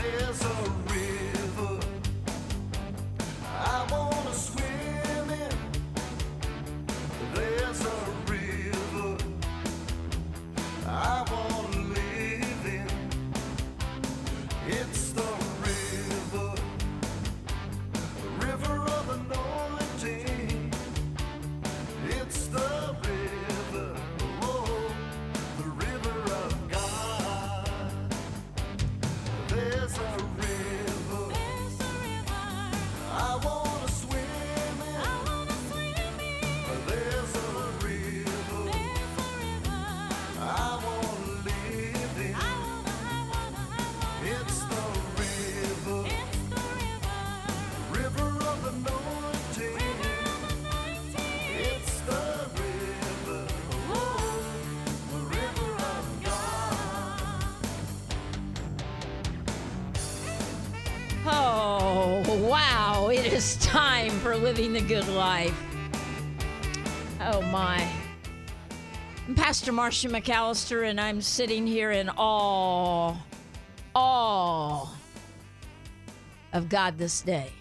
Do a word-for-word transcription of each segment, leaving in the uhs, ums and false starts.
There's a river I wanna swim in. There's a river I wanna live in. It's the river, the river of anointing. It's the river, oh, the river of God. There's a river I wanna swim in. There's a river I wanna live in. It's the river, river of anointing. It's the river, oh, the river of God. Oh, wow. It is time for Living the Good Life. Oh, my. I'm Pastor Marcia McAllister, and I'm sitting here in awe, awe of God this day.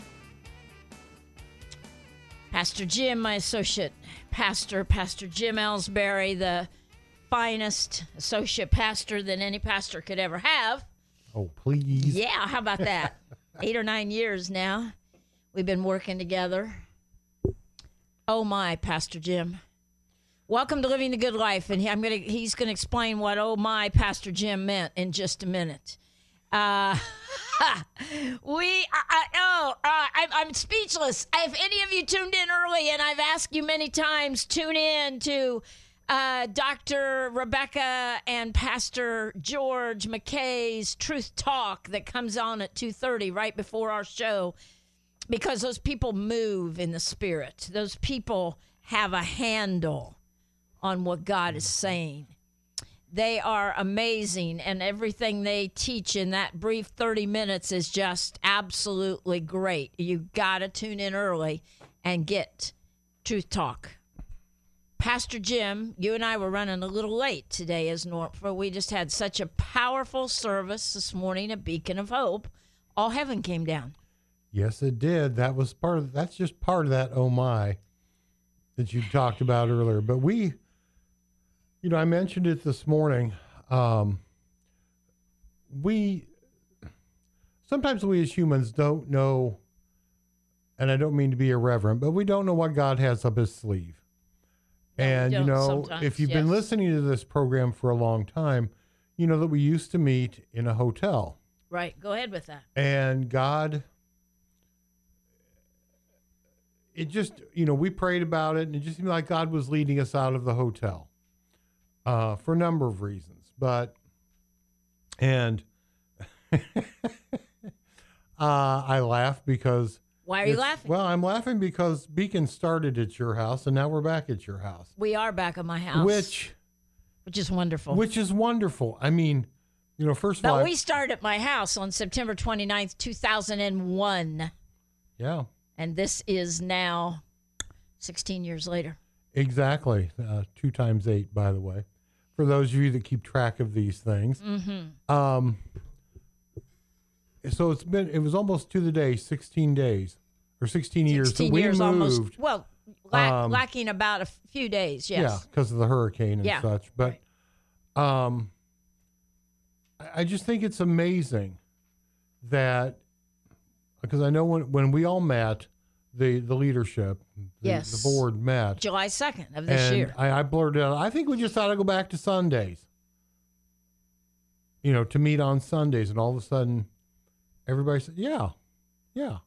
Pastor Jim, my associate pastor, Pastor Jim Ellsbury, the finest associate pastor that any pastor could ever have. Oh, please. Yeah, how about that? Eight or nine years now. We've been working together. Oh my, Pastor Jim. Welcome to Living the Good Life, and I'm gonna he's gonna explain what oh my Pastor Jim meant in just a minute. Uh we I, I, oh uh, I, I'm speechless. If any of you tuned in early, and I've asked you many times, tune in to uh, Doctor Rebecca and Pastor George McKay's Truth Talk that comes on at two thirty right before our show, because those people move in the spirit. Those people have a handle on what God is saying. They are amazing, and everything they teach in that brief thirty minutes is just absolutely great. You got to tune in early and get Truth Talk. Pastor Jim, you and I were running a little late today as normal. We just had such a powerful service this morning at Beacon of Hope. All heaven came down. Yes, it did. That was part of, that's just part of that oh my that you talked about earlier. But we, you know, I mentioned it this morning. Um, we, sometimes we as humans don't know, and I don't mean to be irreverent, but we don't know what God has up his sleeve. No, we and, you don't know, sometimes, if you've yes. been listening to this program for a long time, you know that we used to meet in a hotel. Right. Go ahead with that. And God, it just, you know, we prayed about it, and it just seemed like God was leading us out of the hotel uh, for a number of reasons. But, and uh, I laugh because. Why are you it's- laughing? Well, I'm laughing because Beacon started at your house, and now we're back at your house. We are back at my house. Which, which is wonderful. which is wonderful. I mean, you know, first of But all, I- we started at my house on September twenty-ninth, two thousand one. yeah, And this is now sixteen years later. exactly. Uh, two times eight, by the way, for those of you that keep track of these things. Mm-hmm. Um, so it's been, it was almost to the day, sixteen days or sixteen years that sixteen we years moved. almost. Well, lack, Um, lacking about a few days, yes. Yeah, because of the hurricane and Yeah, such. But um, I I just think it's amazing that, because I know when, when we all met, the, the leadership, the, Yes. the board met. July second of this and year. I, I blurted out, I think we just ought to go back to Sundays. You know, to meet on Sundays. And all of a sudden, everybody said, yeah, yeah.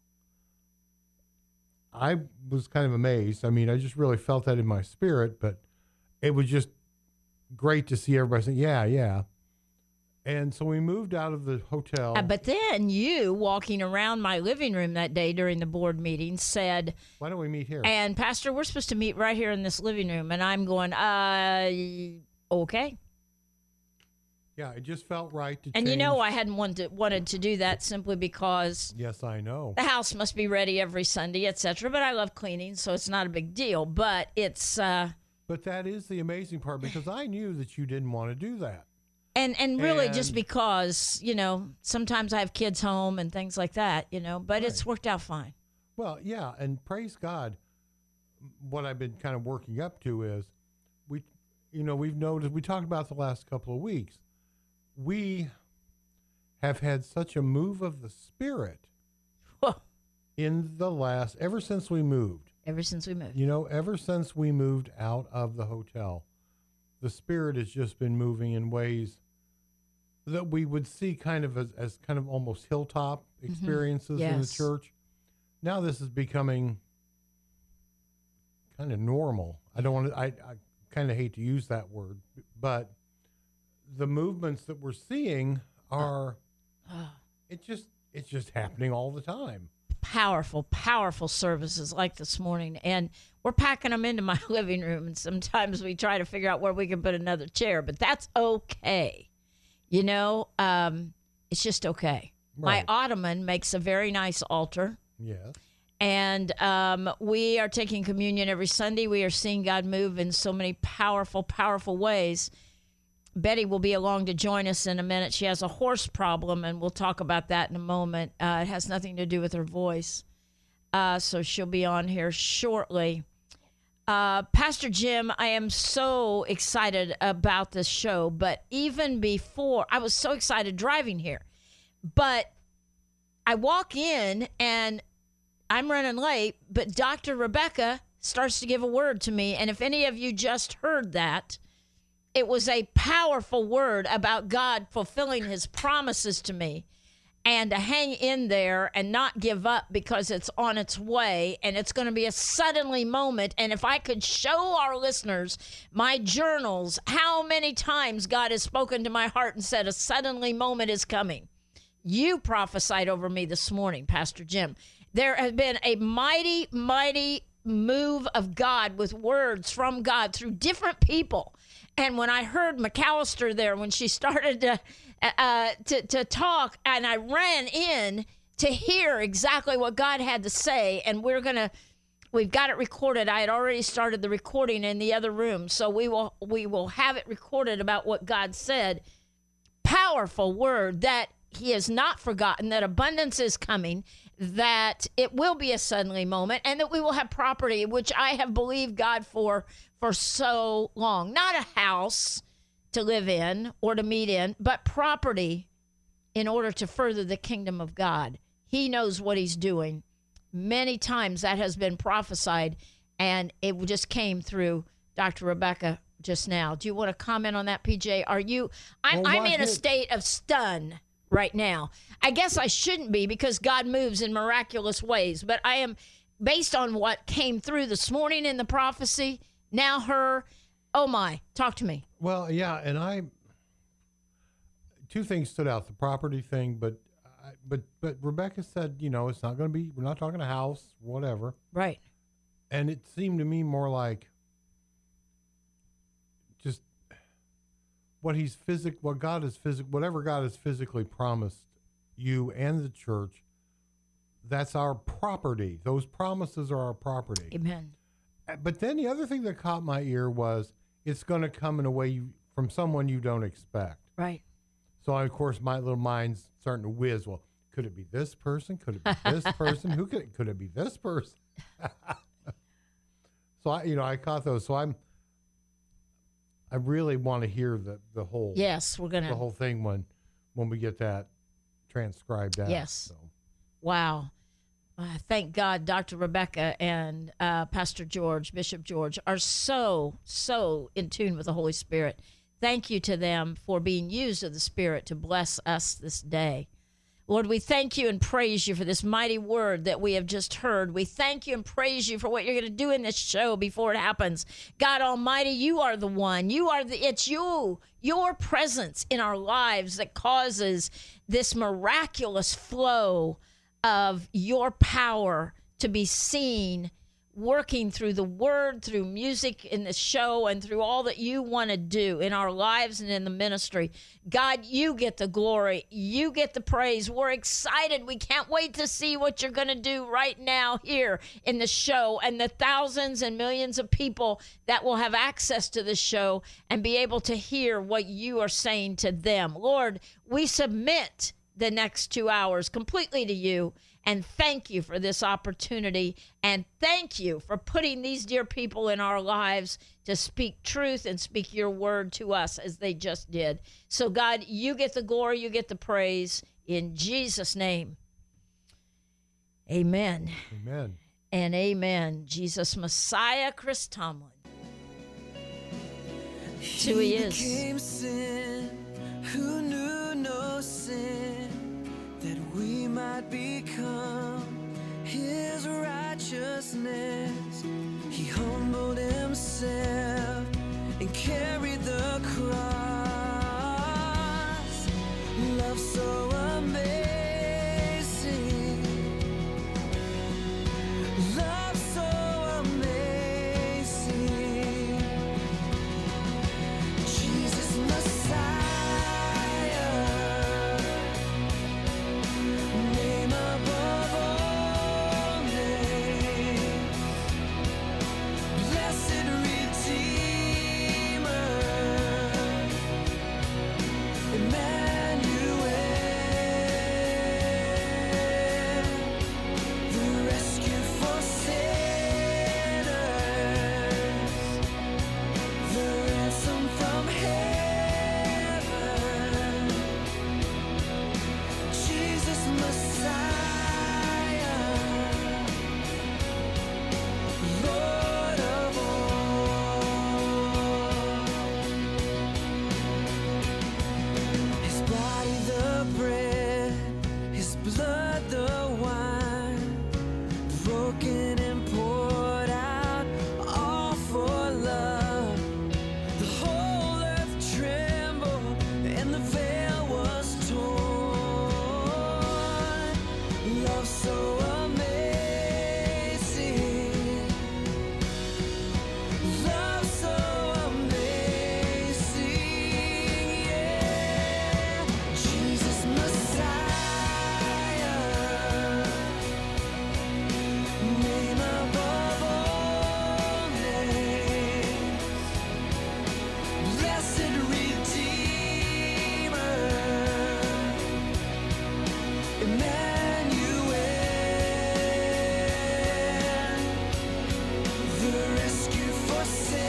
I was kind of amazed. I mean, I just really felt that in my spirit, but it was just great to see everybody say, yeah, yeah. And so we moved out of the hotel. Uh, but then you, walking around my living room that day during the board meeting, said, Why don't we meet here? and Pastor, we're supposed to meet right here in this living room. And I'm going, uh, okay. Yeah, it just felt right to And change. you know, I hadn't wanted to, wanted to do that simply because Yes, I know. the house must be ready every Sunday, et cetera. But I love cleaning, so it's not a big deal. But it's, uh, But that is the amazing part, because I knew that you didn't want to do that. And and really just And- because, you know, sometimes I have kids home and things like that, you know, but it's Right. worked out fine. Well, yeah, and praise God. What I've been kind of working up to is we, you know, we've noticed, we talked about the last couple of weeks. We have had such a move of the Spirit Whoa. in the last, ever since we moved. Ever since we moved. You know, ever since we moved out of the hotel, the Spirit has just been moving in ways that we would see kind of as, as kind of almost hilltop experiences in the Mm-hmm. Yes. church. Now this is becoming kind of normal. I don't want to, I, I kind of hate to use that word, but the movements that we're seeing are, Oh. it just, it's just happening all the time. Powerful, powerful services like this morning. And we're packing them into my living room. And sometimes we try to figure out where we can put another chair, but that's okay. You know, um, it's just okay. Right. My ottoman makes a very nice altar. Yes. And um, we are taking communion every Sunday. We are seeing God move in so many powerful, powerful ways. Betty will be along to join us in a minute. She has a horse problem, and we'll talk about that in a moment. Uh, it has nothing to do with her voice. Uh, so she'll be on here shortly. Uh, Pastor Jim, I am so excited about this show. But even before, I was so excited driving here. But I walk in, and I'm running late, but Doctor Rebecca starts to give a word to me. And if any of you just heard that, it was a powerful word about God fulfilling his promises to me, and to hang in there and not give up because it's on its way, and it's going to be a suddenly moment. And if I could show our listeners my journals, how many times God has spoken to my heart and said, a suddenly moment is coming. You prophesied over me this morning, Pastor Jim. There has been a mighty, mighty move of God with words from God through different people. And when I heard McAllister there, when she started to, uh, to, to talk, and I ran in to hear exactly what God had to say, and we're going to, we've got it recorded. I had already started the recording in the other room, so we will, we will have it recorded about what God said. Powerful word that he has not forgotten, that abundance is coming, that it will be a suddenly moment, and that we will have property, which I have believed God for for so long. Not a house to live in or to meet in, but property in order to further the kingdom of God. He knows what he's doing. Many times that has been prophesied, and it just came through Doctor Rebecca just now. Do you want to comment on that, P J? Are you, I'm, Well, I'm what in a hit- state of stun right now. I guess I shouldn't be, because God moves in miraculous ways, but I am, based on what came through this morning in the prophecy, now her, oh my, talk to me. Well, yeah, and I, two things stood out: the property thing, but, I- but, but Rebecca said, you know, it's not going to be. We're not talking a house, whatever. Right. And it seemed to me more like just what he's physic, what God is physic, whatever God has physically promised you and the church. That's our property. Those promises are our property. Amen. But then the other thing that caught my ear was it's going to come in a way you, from someone you don't expect. Right. So, of course, my little mind's starting to whiz. Well, could it be this person? Could it be this person? Who could it, could it be this person? So, I, you know, I caught those. So I'm, I really want to hear the, the whole, Yes, we're going the to. whole thing when, when we get that transcribed out. Yes. So. Wow. Uh, thank God Doctor Rebecca and uh, Pastor George, Bishop George, are so, so in tune with the Holy Spirit. Thank you to them for being used of the Spirit to bless us this day. Lord, we thank you and praise you for this mighty word that we have just heard. We thank you and praise you for what you're going to do in this show before it happens. God Almighty, you are the one. You are the, it's you, your presence in our lives that causes this miraculous flow of your power to be seen working through the word, through music in the show, and through all that you want to do in our lives and in the ministry. God, you get the glory. You get the praise. We're excited. We can't wait to see what you're going to do right now here in the show and the thousands and millions of people that will have access to the show and be able to hear what you are saying to them. Lord, we submit the next two hours completely to you. And thank you for this opportunity. And thank you for putting these dear people in our lives to speak truth and speak your word to us as they just did. So, God, you get the glory, you get the praise. In Jesus' name, amen. Amen. And amen. Jesus Messiah, Chris Tomlin. That's who he is. Became sin, who knew no sin, that we might become his righteousness. He humbled himself and carried the cross. Love so amazing, love so amazing. Jesus Messiah, name above all names, blessed Redeemer, Emmanuel, the rescue for sinners, the ransom from heaven. Jesus Messiah, Lord of all. His body the bread, his blood the wine, broken and poured out, all for love. The whole earth trembled and the veil was torn. Love so amazing, love so amazing, yeah. Jesus Messiah, name above all names, blessed Redeemer, Emmanuel, the rescue for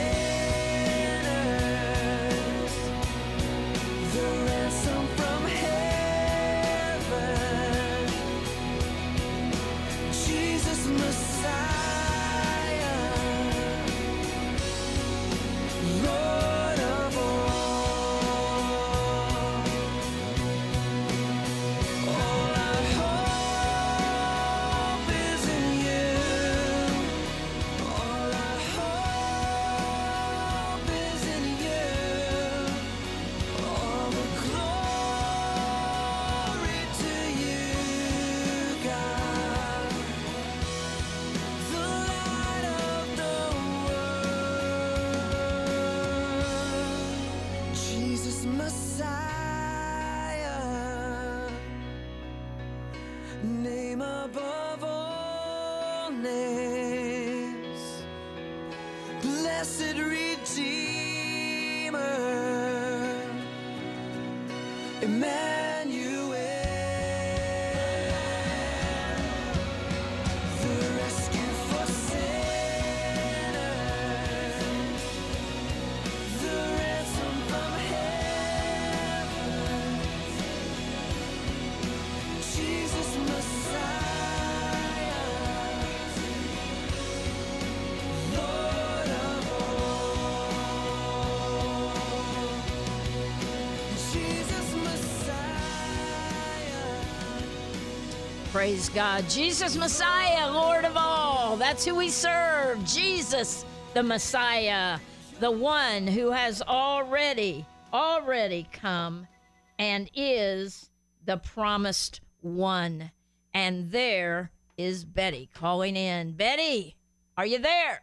sinners, the ransom from heaven. Jesus Messiah, Lord of all. All our hope is in you. All our hope is in you. All the glory to you, God, the light of the world. Jesus Messiah, name above all names, blessed Redeemer, Emmanuel, the rescue for sinners, the ransom from heaven. Jesus Messiah, Lord of all. Jesus Messiah. Praise God. Jesus Messiah, Lord of all. That's who we serve. Jesus, the Messiah, the one who has already, already come and is the promised one. And there is Betty calling in. Betty, Are you there?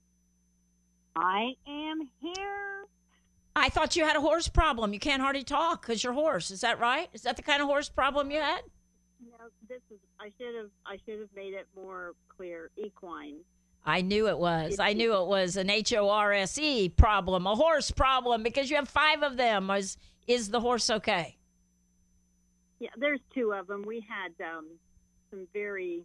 I am here. I thought you had a horse problem. You can't hardly talk because you're hoarse. Is that right? Is that the kind of horse problem you had? No, this is. I should have. I should have made it more clear. Equine. I knew it was. I knew it was an H O R S E problem, a horse problem, because you have five of them. Is, is the horse okay? Yeah, there's two of them. We had um, some very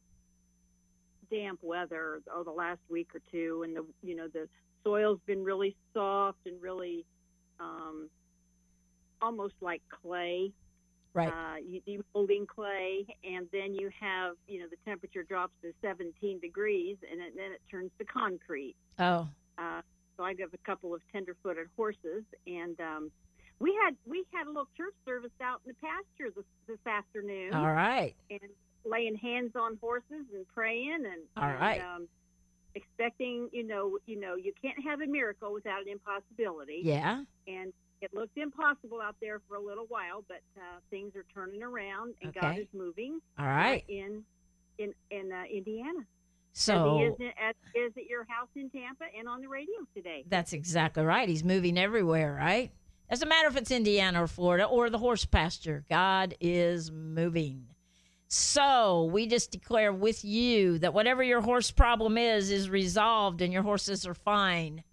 damp weather oh the last week or two, and the you know the soil's been really soft and really um, almost like clay. Right. Uh, you, you molding clay, and then you have, you know, the temperature drops to seventeen degrees, and it, then it turns to concrete. Oh. Uh, so I have a couple of tender-footed horses, and um, we had we had a little church service out in the pasture this, this afternoon. All right. And laying hands on horses and praying, and All and, right. um, expecting, you know, you know, you can't have a miracle without an impossibility. Yeah. And it looked impossible out there for a little while, but uh, things are turning around, and God Okay. is moving. All right. uh, in in in uh, Indiana. So as he is, as is at your house in Tampa and on the radio today. that's exactly right. He's moving everywhere, right? Doesn't matter if it's Indiana or Florida or the horse pasture. God is moving. So we just declare with you that whatever your horse problem is, is resolved and your horses are fine.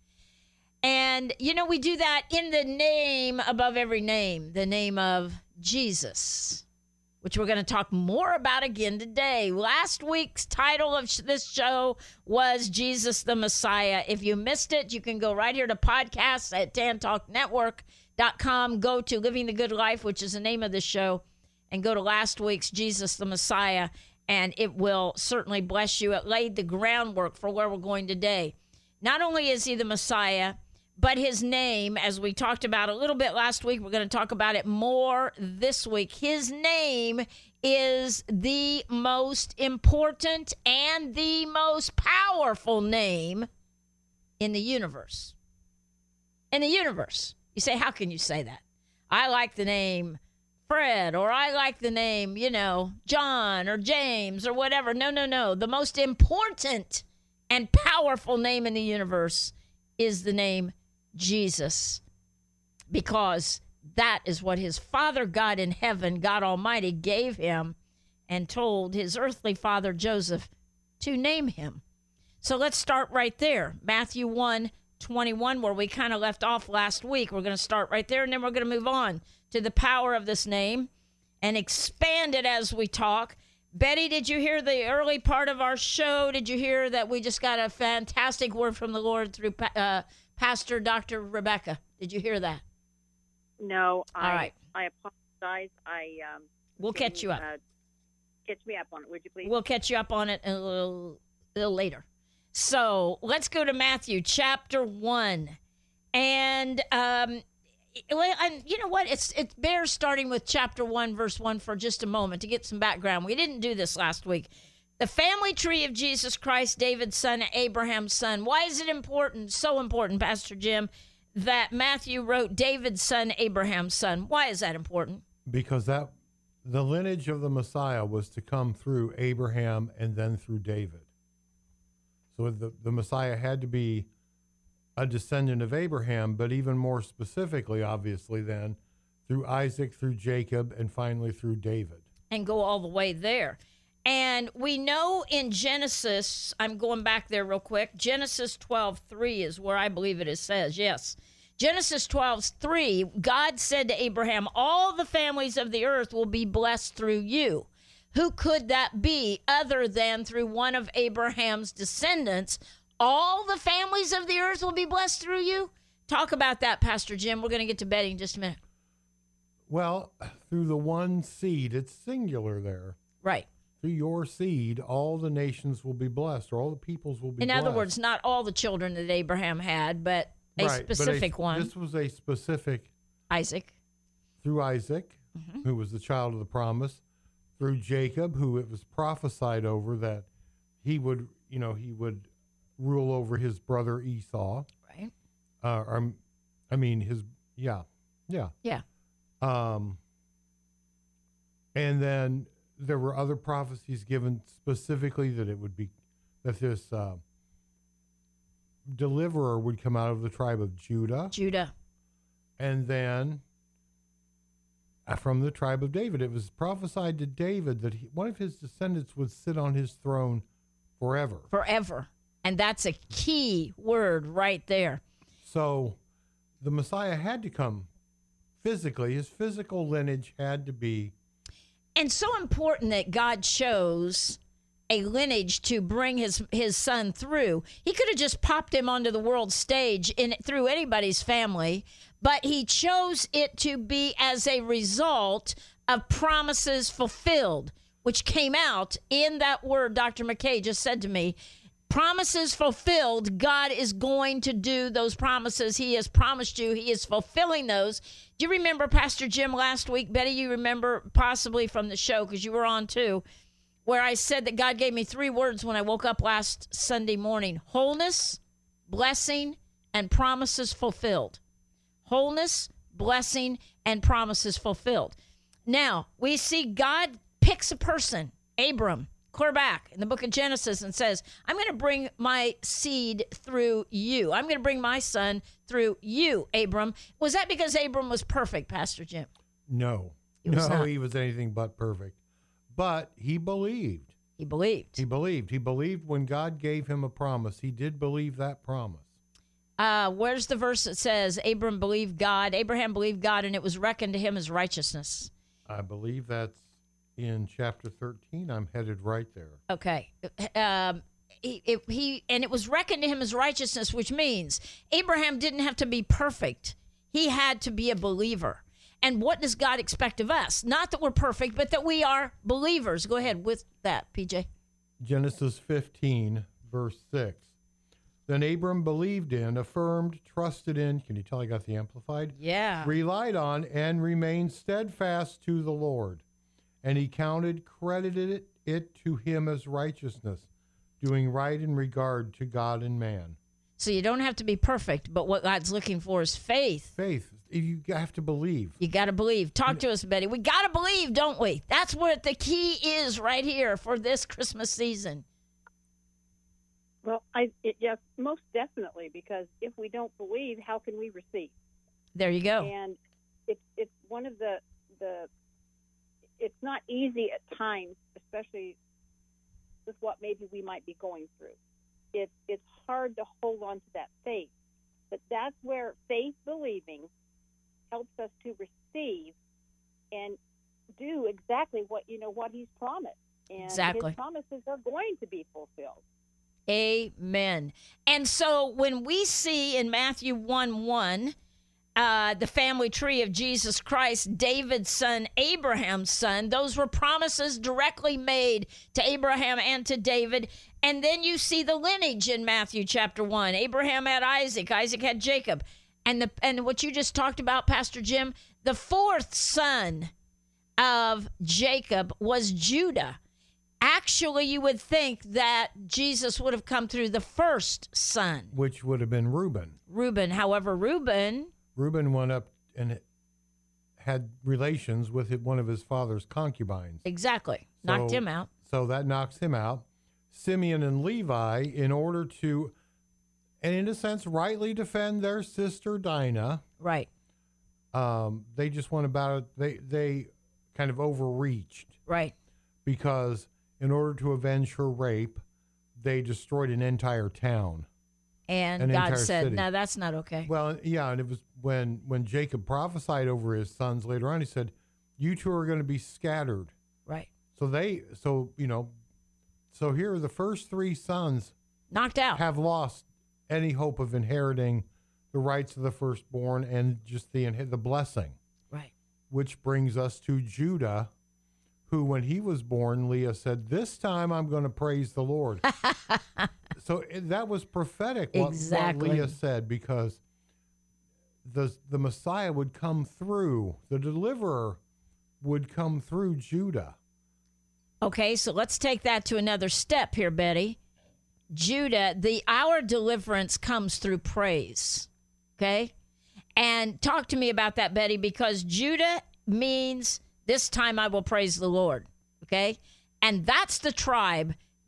And, you know, we do that in the name above every name, the name of Jesus, which we're going to talk more about again today. Last week's title of sh- this show was Jesus the Messiah. If you missed it, you can go right here to podcasts at tan talk network dot com. Go to Living the Good Life, which is the name of the show, and go to last week's Jesus the Messiah, and it will certainly bless you. It laid the groundwork for where we're going today. Not only is he the Messiah, but his name, as we talked about a little bit last week, we're going to talk about it more this week. His name is the most important and the most powerful name in the universe. In the universe. You say, how can you say that? I like the name Fred, or I like the name, you know, John or James or whatever. No, no, no. The most important and powerful name in the universe is the name Jesus, because that is what his Father God in heaven, God Almighty, gave him and told his earthly father Joseph to name him. So let's start right there. Matthew one twenty-one, where we kind of left off last week. We're going to start right there, and then we're going to move on to the power of this name and expand it as we talk. Betty, did you hear the early part of our show? Did you hear that we just got a fantastic word from the Lord through uh, Pastor Doctor Rebecca? Did you hear that? No, I, All right. I apologize. I um, We'll can, catch you up. Uh, catch me up on it, would you please? We'll catch you up on it a little, a little later. So let's go to Matthew chapter one. And, um, well, and you know what? It's it bears starting with chapter one, verse one for just a moment to get some background. We didn't do this last week. The family tree of Jesus Christ, David's son, Abraham's son. Why is it important, so important, Pastor Jim, that Matthew wrote David's son, Abraham's son? Why is that important? Because that the lineage of the Messiah was to come through Abraham and then through David. So the, the Messiah had to be a descendant of Abraham, but even more specifically, obviously, then through Isaac, through Jacob, and finally through David. And go all the way there. And we know in Genesis, I'm going back there real quick, Genesis twelve three is where I believe it is says, yes. Genesis twelve three, God said to Abraham, all the families of the earth will be blessed through you. Who could that be other than through one of Abraham's descendants? All the families of the earth will be blessed through you? Talk about that, Pastor Jim. We're going to get to Betty in just a minute. Well, through the one seed, it's singular there. Right. Through your seed, all the nations will be blessed, or all the peoples will be In blessed. other words, not all the children that Abraham had, but a Right, but specific one. This was a specific, Isaac. through Isaac, Mhm. who was the child of the promise, through Jacob, who it was prophesied over that he would, you know, he would rule over his brother Esau. Right. Uh, or, I mean, his, yeah, yeah. Yeah. Um, and then there were other prophecies given specifically that it would be, that this uh, deliverer would come out of the tribe of Judah, Judah. and then uh, from the tribe of David. It was prophesied to David that he, one of his descendants would sit on his throne forever. Forever. And that's a key word right there. So the Messiah had to come physically. His physical lineage had to be. And so important that God chose a lineage to bring his his son through. He could have just popped him onto the world stage in through anybody's family, but he chose it to be as a result of promises fulfilled, which came out in that word Doctor McKay just said to me. Promises fulfilled. God is going to do those promises. He has promised you. He is fulfilling those. Do you remember Pastor Jim last week? Betty, you remember possibly from the show because you were on too, where I said that God gave me three words when I woke up last Sunday morning: wholeness, blessing, and promises fulfilled. Wholeness, blessing, and promises fulfilled. Now, we see God picks a person, Abram, clear back in the book of Genesis, and says, I'm going to bring my seed through you. I'm going to bring my son through you, Abram. Was that because Abram was perfect, Pastor Jim? No. He was no, not. he was anything but perfect. But he believed. He believed. He believed. He believed when God gave him a promise. He did believe that promise. Uh, where's the verse that says, Abram believed God, Abraham believed God, and it was reckoned to him as righteousness? I believe that's in chapter thirteen. I'm headed right there. Okay. Um, he, it, he and it was reckoned to him as righteousness, which means Abraham didn't have to be perfect. He had to be a believer. And what does God expect of us? Not that we're perfect, but that we are believers. Go ahead with that, P J. Genesis fifteen, verse six. Then Abram believed in, affirmed, trusted in, can you tell I got the Amplified? Yeah. Relied on, and remained steadfast to the Lord. And he counted, credited it, it to him as righteousness, doing right in regard to God and man. So you don't have to be perfect, but what God's looking for is faith. Faith, you have to believe. You got to believe. Talk to us, Betty. We got to believe, don't we? That's what the key is right here for this Christmas season. Well, I it, yes, most definitely, because if we don't believe, how can we receive? There you go. And it's it's one of the the it's not easy at times, especially with what maybe we might be going through. It's it's hard to hold on to that faith, but that's where faith believing helps us to receive and do exactly what you know what He's promised, and Exactly. His promises are going to be fulfilled. Amen. And so when we see in Matthew one one, uh, the family tree of Jesus Christ, David's son, Abraham's son, those were promises directly made to Abraham and to David. And then you see the lineage in Matthew chapter one. Abraham had Isaac, Isaac had Jacob. And the and what you just talked about, Pastor Jim, the fourth son of Jacob was Judah. Actually, you would think that Jesus would have come through the first son, Which would have been Reuben. Reuben. However, Reuben, Reuben went up and had relations with one of his father's concubines. exactly, knocked So- him out. So that knocks him out. Simeon and Levi, in order to, and in a sense, rightly defend their sister Dinah, Right. um, they just went about it, they, they kind of overreached Right. because in order to avenge her rape, they destroyed an entire town. And An God entire said, city. no, that's not okay. Well, yeah, and it was when when Jacob prophesied over his sons later on, he said, you two are going to be scattered. Right. So they, so, you know, so here the first three sons Knocked out. have lost any hope of inheriting the rights of the firstborn and just the the blessing, Right. which brings us to Judah, who, when he was born, Leah said, this time I'm going to praise the Lord. So it- that was prophetic, what, Exactly. what Leah said, because the, the Messiah would come through, the deliverer would come through Judah. Okay, so let's take that to another step here, Betty. Judah, the our deliverance comes through praise. Okay? And talk to me about that, Betty, because Judah means this time I will praise the Lord. Okay? And that's the tribe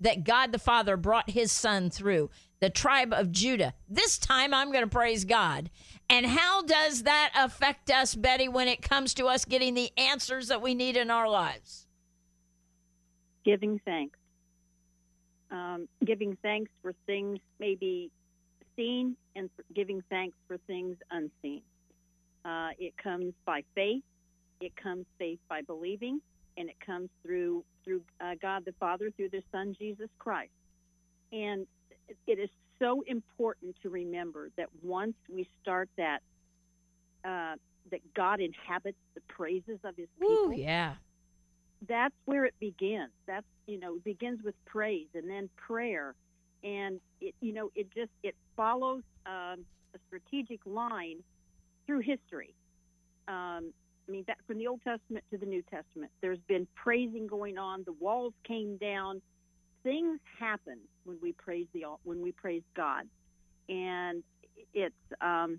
that God the Father brought his son through, the tribe of Judah. This time I'm going to praise God. And how does that affect us, Betty, when it comes to us getting the answers that we need in our lives? Giving thanks. Um, giving thanks for things maybe seen and for giving thanks for things unseen. Uh, it comes by faith. It comes faith by believing, and it comes through through uh, God the Father, through their Son, Jesus Christ. And it is so important to remember that once we start that, uh, that God inhabits the praises of his people. Ooh, yeah. That's where it begins. That's, you know, it begins with praise and then prayer. And, it, you know, it just, it follows um, a strategic line through history. Um, I mean, that, from the Old Testament to the New Testament, there's been praising going on. The walls came down. Things happen when we praise the when we praise God, and it's um,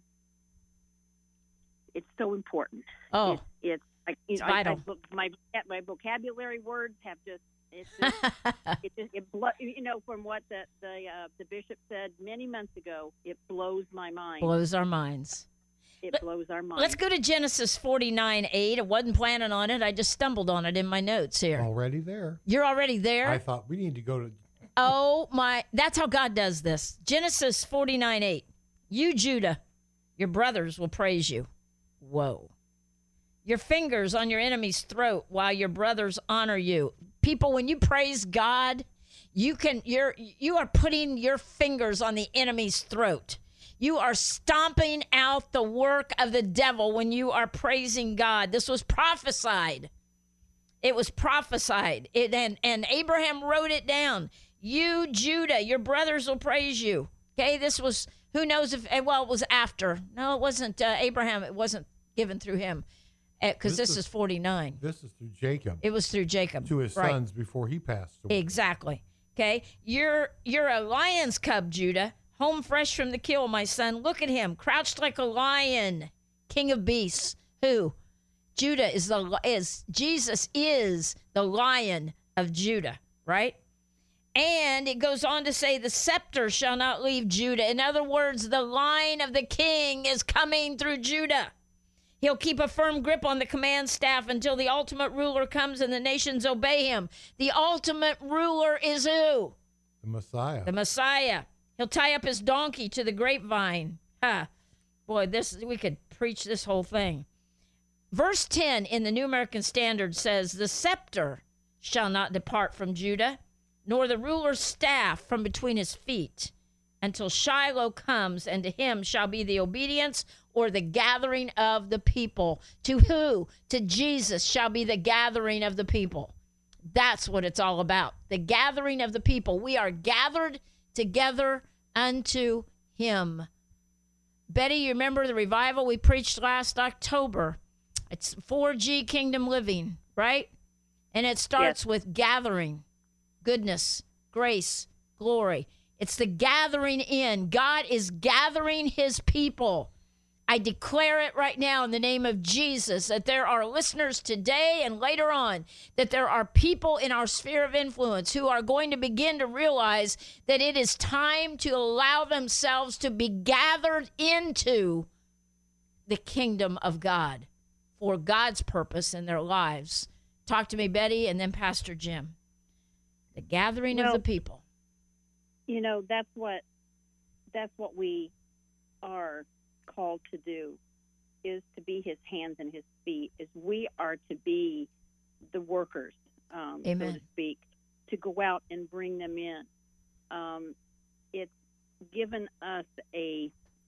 it's so important. Oh, it's, it's I, you it's know, I, I, vital. my my vocabulary words have just it's just, it just it blo- you know, from what the the uh, the bishop said many months ago, it blows my mind. Blows our minds. It blows our mind. Let's go to Genesis forty-nine eight. I wasn't planning on it. I just stumbled on it in my notes here. Already there. You're already there? I thought we need to go to. Oh, my. That's how God does this. Genesis forty-nine eight. You, Judah, your brothers will praise you. Whoa. Your fingers on your enemy's throat while your brothers honor you. People, when you praise God, you can, you're, you are putting your fingers on the enemy's throat. You are stomping out the work of the devil when you are praising God. This was prophesied. It was prophesied. It, and, and Abraham wrote it down. You, Judah, your brothers will praise you. Okay, this was, who knows if, well, it was after. No, it wasn't uh, Abraham. It wasn't given through him because this, This is is- forty-nine. This is through Jacob It was through Jacob. to his right. sons before he passed away. Exactly. Okay. You're you're a lion's cub, Judah. Home fresh from the kill, my son. Look at him, crouched like a lion, king of beasts. Who? Judah is the is Jesus is the Lion of Judah, right? And it goes on to say, the scepter shall not leave Judah. In other words, the line of the king is coming through Judah. He'll keep a firm grip on the command staff until the ultimate ruler comes and the nations obey him. The ultimate ruler is who? The Messiah. The Messiah. He'll tie up his donkey to the grapevine. Ha. Boy, this we could preach this whole thing. Verse ten in the New American Standard says, the scepter shall not depart from Judah, nor the ruler's staff from between his feet, until Shiloh comes, and to him shall be the obedience or the gathering of the people. To who? To Jesus shall be the gathering of the people. That's what it's all about. The gathering of the people. We are gathered together unto him. Betty, you remember the revival we preached last October? It's four G Kingdom Living, right? And it starts Yes. with gathering, goodness, grace, glory. It's the gathering in. God is gathering his people. I declare it right now in the name of Jesus that there are listeners today and later on, that there are people in our sphere of influence who are going to begin to realize that it is time to allow themselves to be gathered into the kingdom of God for God's purpose in their lives. Talk to me, Betty, and then Pastor Jim. The gathering of Well, the people. You know, that's what that's what we are called to do, is to be his hands and his feet, is we are to be the workers, um, so Amen. to speak, to go out and bring them in. Um, it's given us a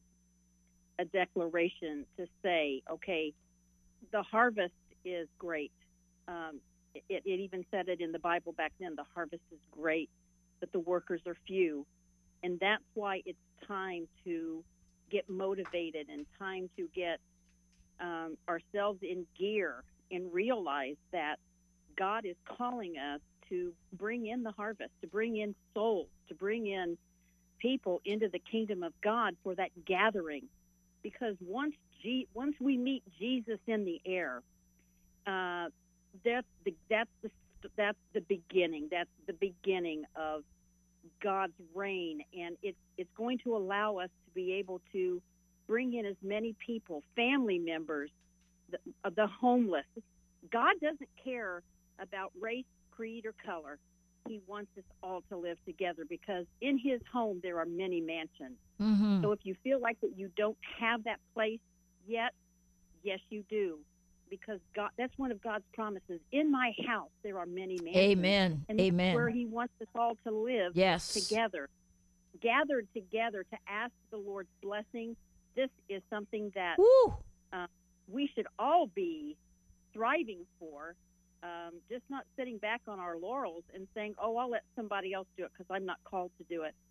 a declaration to say, okay, the harvest is great. Um, it, it even said it in the Bible back then, the harvest is great, but the workers are few. And that's why it's time to get motivated and time to get um, ourselves in gear and realize that God is calling us to bring in the harvest, to bring in souls, to bring in people into the kingdom of God for that gathering. Because once G- once we meet Jesus in the air, uh, that's the, that's the that's the beginning. That's the beginning of God's reign, and it's it's going to allow us to be able to bring in as many people, family members, the, uh, the homeless. God doesn't care about race, creed, or color. He wants us all to live together because in his home there are many mansions. Mm-hmm. So if you feel like that you don't have that place yet, yes, you do. Because God, that's one of God's promises. In my house there are many mansions. Amen. And Amen. that's where he wants us all to live Yes. together. Gathered together to ask the Lord's blessing. This is something that Woo. uh, we should all be striving for. Um, just not sitting back on our laurels and saying, "Oh, I'll let somebody else do it because I'm not called to do it."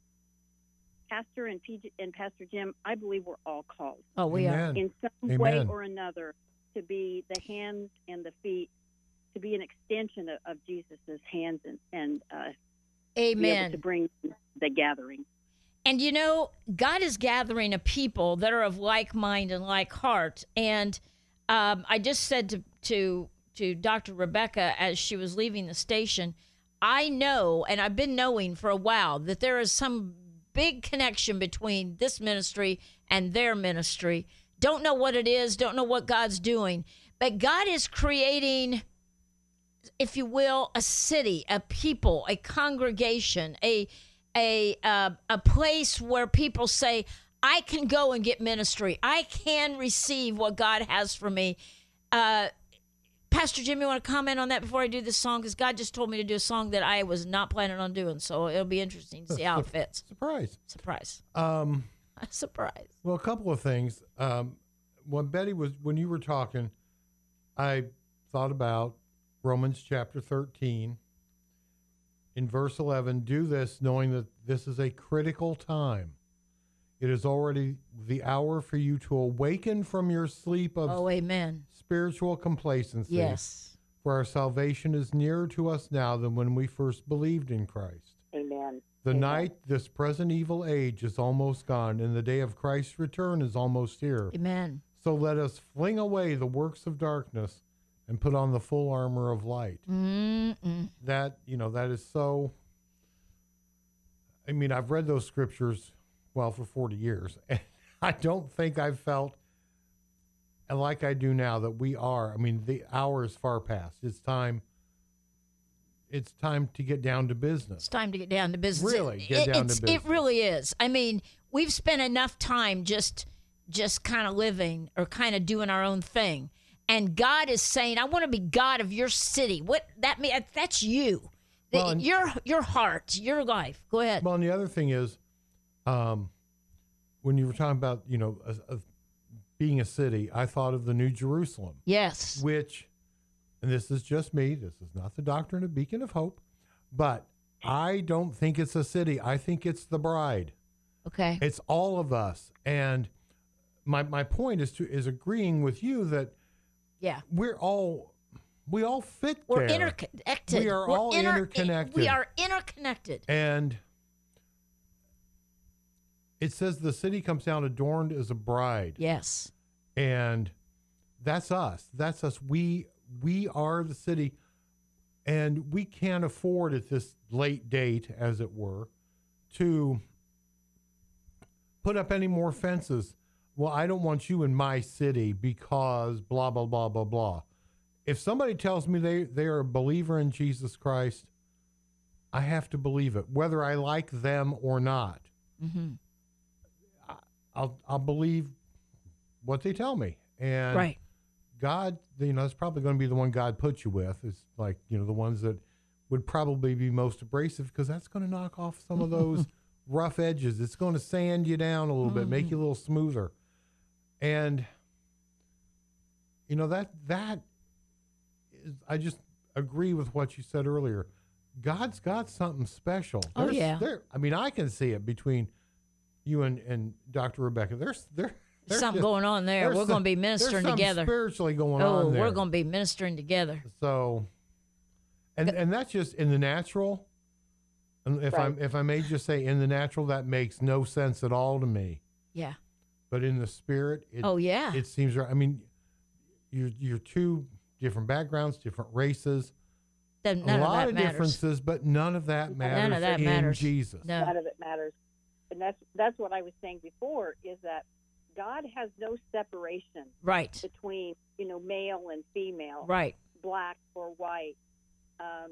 Pastor and P J, and Pastor Jim, I believe we're all called Oh, we are. Amen. in some Amen. way or another to be the hands and the feet, to be an extension of, of Jesus's hands and and uh, be able Amen. to bring the gathering. And you know, God is gathering a people that are of like mind and like heart. And um, I just said to, to to Doctor Rebecca as she was leaving the station, I know, and I've been knowing for a while, that there is some big connection between this ministry and their ministry. Don't know what it is, don't know what God's doing, but God is creating, if you will, a city, a people, a congregation, a a uh, a place where people say, I can go and get ministry. I can receive what God has for me. Uh, Pastor Jim, you want to comment on that before I do this song? Because God just told me to do a song that I was not planning on doing, so it'll be interesting to see how it fits. Surprise. Surprise. Um, Surprise. well, a couple of things. Um, when Betty was, when you were talking, I thought about Romans chapter thirteen. In verse eleven, do this knowing that this is a critical time. It is already the hour for you to awaken from your sleep of Oh, amen. spiritual complacency. Yes. For our salvation is nearer to us now than when we first believed in Christ. Amen. The Amen. night, this present evil age is almost gone, and the day of Christ's return is almost here. Amen. So let us fling away the works of darkness and put on the full armor of light. Mm-mm. That, you know, that is so, I mean, I've read those scriptures, well, for forty years, and I don't think I've felt like I do now that we are, I mean, the hour is far past. It's time, it's time to get down to business. It's time to get down to business. Really, It- get it, down to it's- business. It really is. I mean, we've spent enough time just just kind of living or kind of doing our own thing. And God is saying, I want to be God of your city. What that mean? That's you. The- Well, and- your your heart, your life. Go ahead. Well, and the other thing is, um, when you were talking about, you know, a, a, being a city, I thought of the New Jerusalem, Yes. which, and this is just me, this is not the doctrine of Beacon of Hope, but I don't think it's a city. I think it's the bride. Okay. It's all of us. And my my point is to is agreeing with you that Yeah. we're all we all fit We're there. interconnected. We are We're all inter- interconnected. We are interconnected. And it says the city comes down adorned as a bride. Yes. And that's us. That's us. We we are the city. And we can't afford at this late date, as it were, to put up any more fences. Well, I don't want you in my city because blah, blah, blah, blah, blah. If somebody tells me they, they are a believer in Jesus Christ, I have to believe it, whether I like them or not. Mm-hmm. I'll I'll believe what they tell me. And Right. God, you know, that's probably going to be the one God puts you with. It's like, you know, the ones that would probably be most abrasive because that's going to knock off some of those rough edges. It's going to sand you down a little bit, make you a little smoother. And, you know, that, that is, I just agree with what you said earlier. God's got something special. Oh, There's- yeah. there- I mean, I can see it between you and, and Doctor Rebecca. There's, there, there's Something just- going on there. there's We're some- going to be there's ministering something together. spiritually going Oh, on there. we're going to be ministering together. So, and and that's just in the natural. And if I'm if I may just say in the natural, that makes no sense at all to me. Yeah. But in the spirit, it, Oh, yeah. it seems right. I mean, you're you're two different backgrounds, different races, Then a none of lot that of matters. differences, but none of that matters None of that in matters. Jesus. No. None of it matters. And that's that's what I was saying before, is that God has no separation Right. between, you know, male and female, Right. black or white. Um,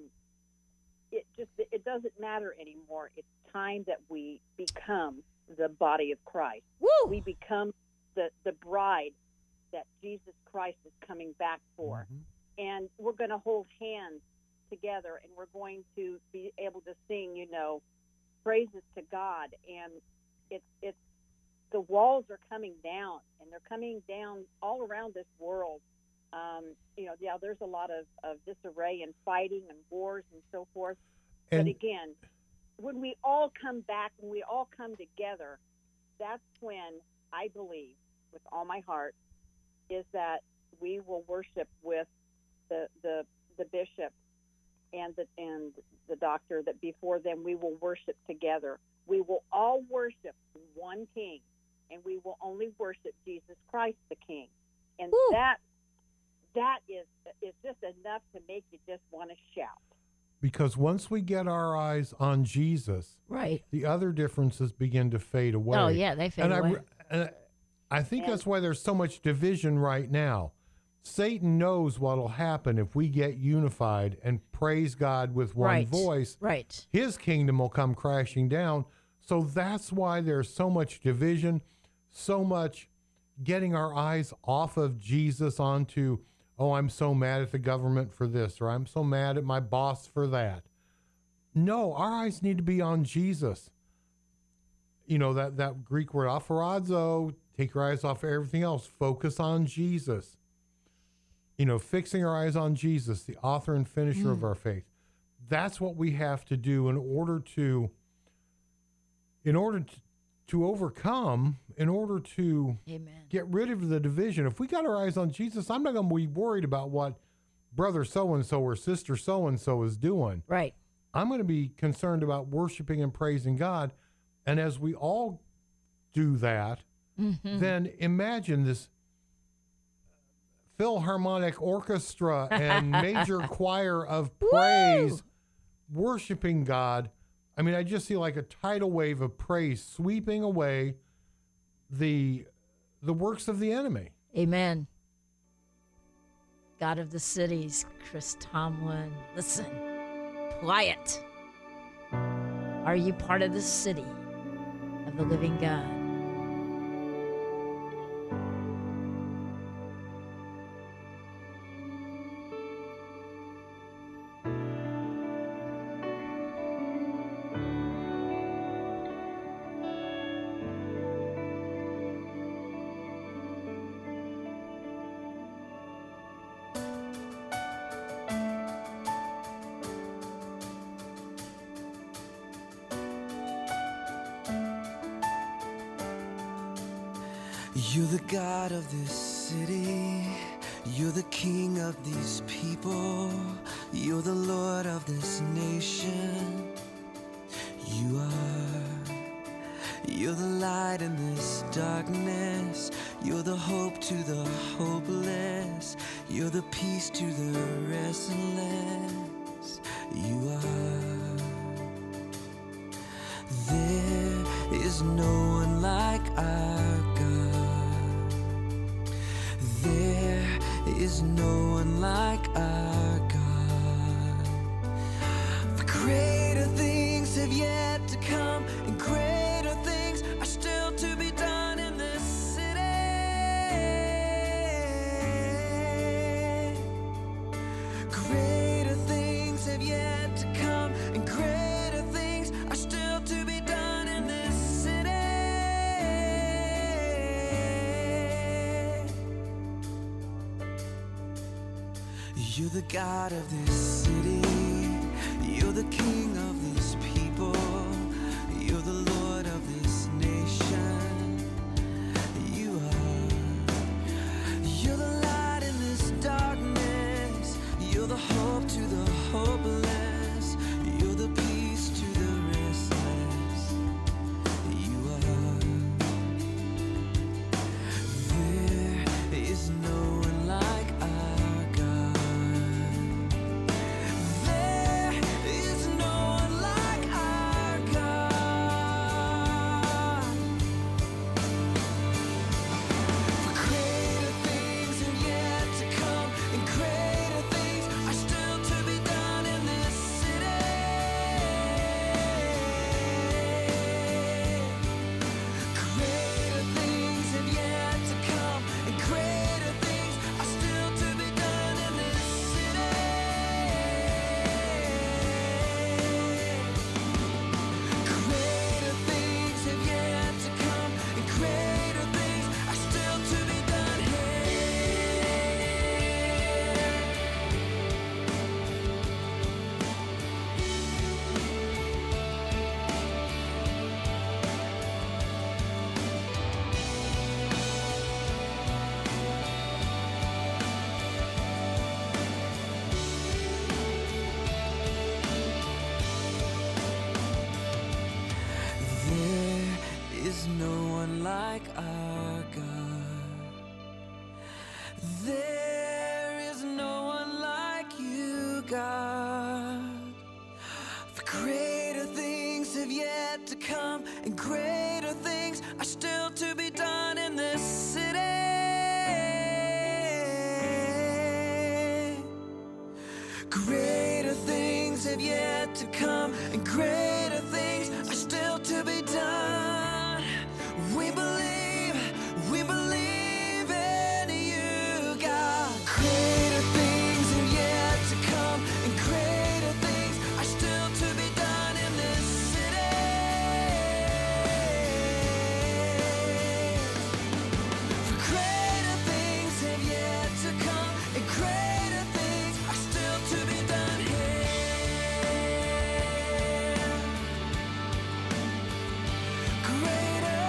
it just it doesn't matter anymore. It's time that we become the body of Christ. Woo! We become the the bride that Jesus Christ is coming back for. Mhm. And we're going to hold hands together, and we're going to be able to sing, you know, praises to God. And it's it's the walls are coming down, and they're coming down all around this world. Um, you know, yeah, there's a lot of, of disarray and fighting and wars and so forth. And but again, when we all come back, when we all come together, that's when I believe, with all my heart, is that we will worship with the the, the bishop and the and the doctor. That before them, we will worship together. We will all worship one King, and we will only worship Jesus Christ, the King. And Woo. that that is is just enough to make you just want to shout. because once we get our eyes on Jesus, Right. the other differences begin to fade away. Oh, yeah, they fade and away. I, re- and I think And- that's why there's so much division right now. Satan knows what'll happen if we get unified and praise God with one Right. voice. Right. His kingdom will come crashing down. So that's why there's so much division, so much getting our eyes off of Jesus onto, oh, I'm so mad at the government for this, or I'm so mad at my boss for that. No, our eyes need to be on Jesus. You know, that, that Greek word, aphorazo, take your eyes off of everything else. Focus on Jesus. You know, fixing our eyes on Jesus, the author and finisher Mm. of our faith. That's what we have to do in order to, in order to, to overcome, in order to Amen. get rid of the division. If we got our eyes on Jesus, I'm not going to be worried about what brother so-and-so or sister so-and-so is doing. Right. I'm going to be concerned about worshiping and praising God. And as we all do that, Mm-hmm. then imagine this Philharmonic orchestra and major choir of praise worshiping God. I mean, I just see like a tidal wave of praise sweeping away the the works of the enemy. Amen. God of the cities, Chris Tomlin. Listen, play it. Are you part of the city of the living God? You're the God of this city. You're the King of these people. You're the Lord of this nation. You are. You're the light in this darkness. You're the hope to the hopeless. You're the peace to the restless. You are. There is no one like our God. There is no one like our God. For greater things have yet to come, and greater things are still to be done in this city. Greater things have yet to come, and greater things are still to be done in this city. You're the God of this city. You're the King of these people. You're the Lord of this nation. You are. You're the light in this darkness. You're the hope to the hopeless. You're the peace to the restless. You are. There is no one like our God. like our God. There is no one like you, God. For greater things have yet to come, and greater things are still to be done in this city. Greater things have yet to come, and greater things are still to be done. We believe, we believe in you, God. Greater things have yet to come, and greater things are still to be done in this city. For greater things have yet to come, and greater things are still to be done here. Greater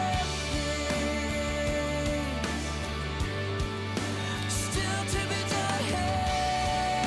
things still to be done here.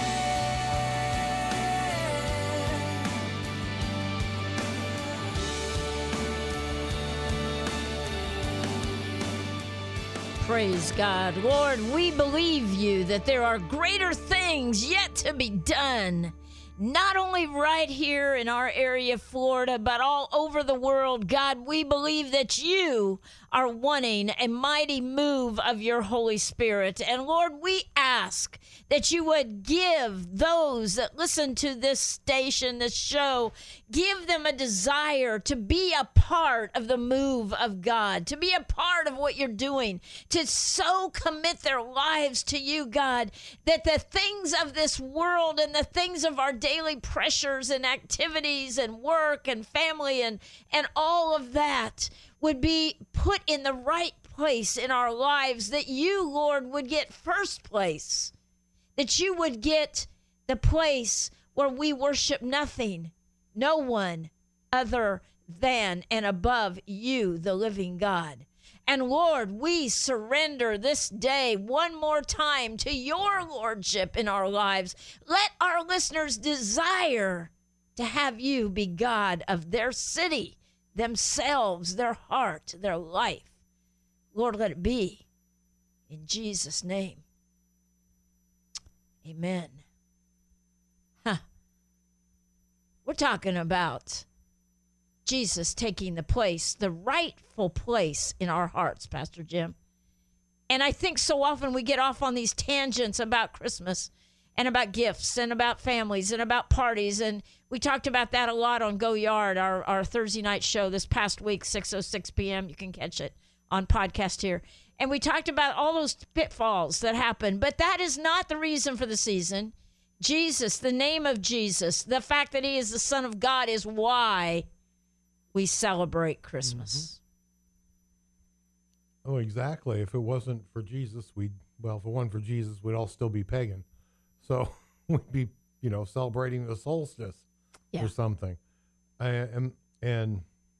Praise God. Lord, we believe you that there are greater things yet to be done. Not only right here in our area, Florida, but all over the world. God, we believe that you are wanting a mighty move of your Holy Spirit. And Lord, we ask that you would give those that listen to this station, this show, give them a desire to be a part of the move of God, to be a part of what you're doing, to so commit their lives to you, God, that the things of this world and the things of our daily pressures and activities and work and family and, and all of that would be put in the right place in our lives, that you, Lord, would get first place, that you would get the place where we worship nothing, no one other than and above you, the living God. And Lord, we surrender this day one more time to your lordship in our lives. Let our listeners desire to have you be God of their city, themselves, their heart, their life. Lord, let it be. In Jesus' name. Amen. Huh. We're talking about Jesus taking the place, the rightful place in our hearts, Pastor Jim. And I think so often we get off on these tangents about Christmas and about gifts and about families and about parties. And we talked about that a lot on Go Yard, our, our Thursday night show this past week, six oh six p.m. You can catch it on podcast here. And we talked about all those pitfalls that happen. But that is not the reason for the season. Jesus, the name of Jesus, the fact that he is the Son of God is why we celebrate Christmas. Mm-hmm. Oh, exactly. If it wasn't for Jesus, we'd, well, if it wasn't for Jesus, we'd all still be pagan. So we'd be, you know, celebrating the solstice Yeah. or something. I, and, and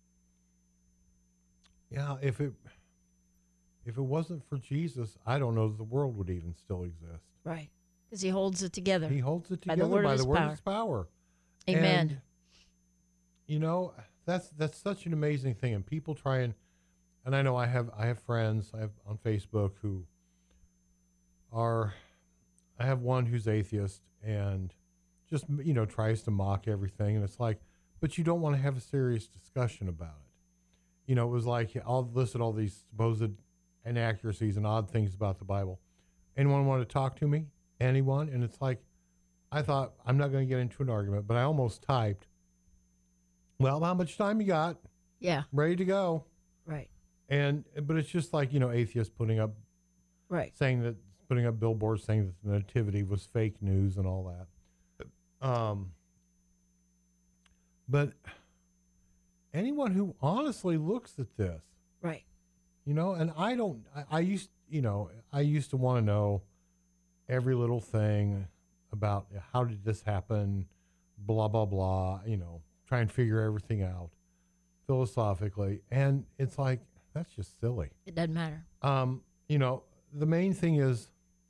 yeah, if it, if it wasn't for Jesus, I don't know that the world would even still exist. Right. Because he holds it together. He holds it By together the word by of the his word power. of his power. Amen. And, you know, that's that's such an amazing thing. And people try and, and I know I have I have friends I have on Facebook who are, I have one who's atheist and just, you know, tries to mock everything. And it's like, but you don't want to have a serious discussion about it. You know, it was like, I'll list all these supposed inaccuracies and odd things about the Bible. Anyone want to talk to me? Anyone? And it's like, I thought, I'm not going to get into an argument, but I almost typed, well, how much time you got? Yeah. Ready to go. Right. And, but it's just like, you know, atheists putting up, Right. saying that, putting up billboards saying that the nativity was fake news and all that. Um, but anyone who honestly looks at this, Right. you know, and I don't, I, I used, you know, I used to want to know every little thing about how did this happen, blah, blah, blah, you know, try and figure everything out philosophically. And it's like, that's just silly. It doesn't matter. Um, you know, the main thing is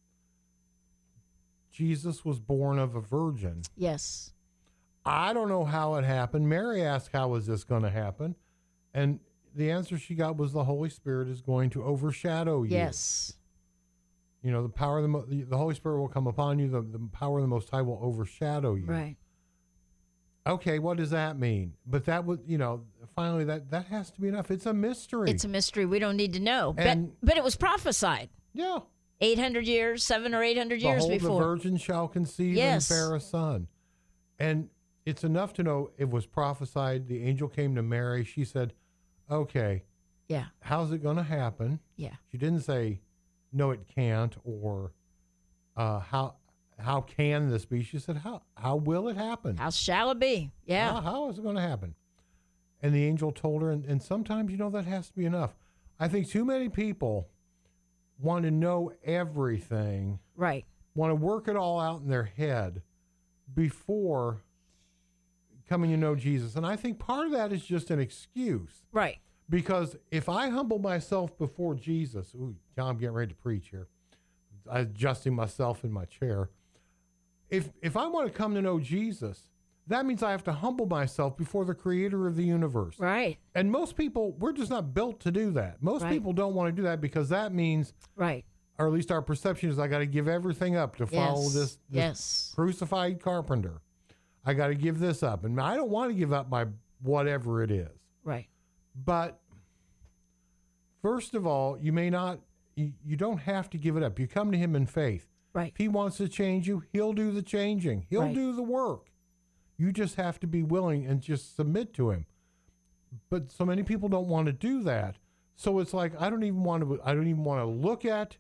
Jesus was born of a virgin. Yes. I don't know how it happened. Mary asked, how is this going to happen? And the answer she got was the Holy Spirit is going to overshadow you. Yes. You know, the power of the, Mo- the, the Holy Spirit will come upon you. The, the power of the Most High will overshadow you. Right. Okay, what does that mean? But that would, you know, finally that, that has to be enough. It's a mystery. It's a mystery. We don't need to know. And- but, but it was prophesied. yeah. eight hundred years, seven or eight hundred years Behold, before. the virgin shall conceive Yes. and bear a son. And it's enough to know it was prophesied. The angel came to Mary. She said, okay, Yeah. how's it going to happen? Yeah. She didn't say, no, it can't, or uh, how how can this be? She said, how how will it happen? How shall it be? Yeah. How, how is it going to happen? And the angel told her, and, and sometimes, you know, that has to be enough. I think too many people want to know everything, Right. want to work it all out in their head before coming to know Jesus. And I think part of that is just an excuse. Right. Because if I humble myself before Jesus, ooh, John, I'm getting ready to preach here. I'm adjusting myself in my chair. If if I want to come to know Jesus, that means I have to humble myself before the creator of the universe. Right. And most people, we're just not built to do that. Most Right. people don't want to do that because that means, Right. or at least our perception is, I got to give everything up to follow Yes. this, this Yes. crucified carpenter. I got to give this up. And I don't want to give up my whatever it is. Right. But first of all, you may not, you, you don't have to give it up. You come to him in faith. Right. If he wants to change you, he'll do the changing. He'll Right. do the work. You just have to be willing and just submit to him. But so many people don't want to do that. So it's like, I don't even want to, I don't even want to look at,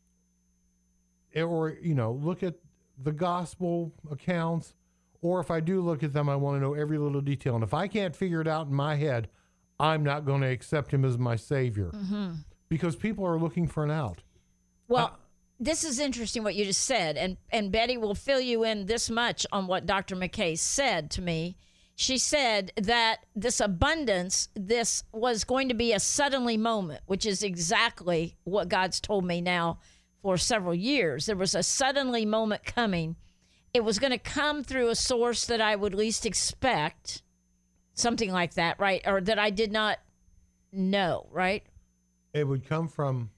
or, you know, look at the gospel accounts. Or if I do look at them, I want to know every little detail. And if I can't figure it out in my head, I'm not going to accept him as my savior. Mm-hmm. Because people are looking for an out. Well, Uh, this is interesting what you just said, and and Betty will fill you in this much on what Doctor McKay said to me. She said that this abundance, this was going to be a suddenly moment, which is exactly what God's told me now for several years. There was a suddenly moment coming. It was going to come through a source that I would least expect, something like that, right? Or that I did not know, right? It would come from,